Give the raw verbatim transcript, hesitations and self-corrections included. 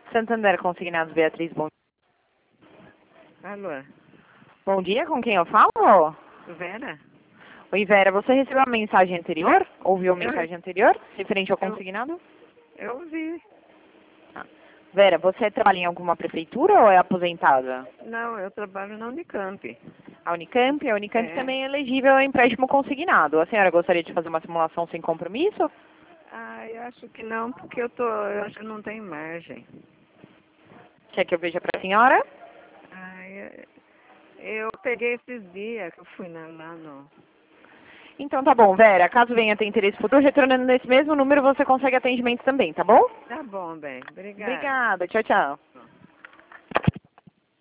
Santander Consignados, Beatriz, bom, Alô, bom dia, com quem eu falo? Vera? Oi, Vera, você recebeu uma mensagem anterior? Ouviu a Eu- mensagem anterior, referente ao eu- consignado? Eu vi. Ah. Vera, você trabalha em alguma prefeitura ou é aposentada? Não, eu trabalho na Unicamp. A Unicamp? A Unicamp É. também é elegível ao empréstimo consignado. A senhora gostaria de fazer uma simulação sem compromisso? Ah, eu acho que não, porque eu tô, eu acho que não tem margem. Quer que eu veja para a senhora? Ah, eu, eu peguei esses dias que eu fui na- lá no... Então tá bom, Vera, caso venha ter interesse futuro, retornando nesse mesmo número, você consegue atendimento também, tá bom? Tá bom, bem. Obrigada. Obrigada, tchau, tchau.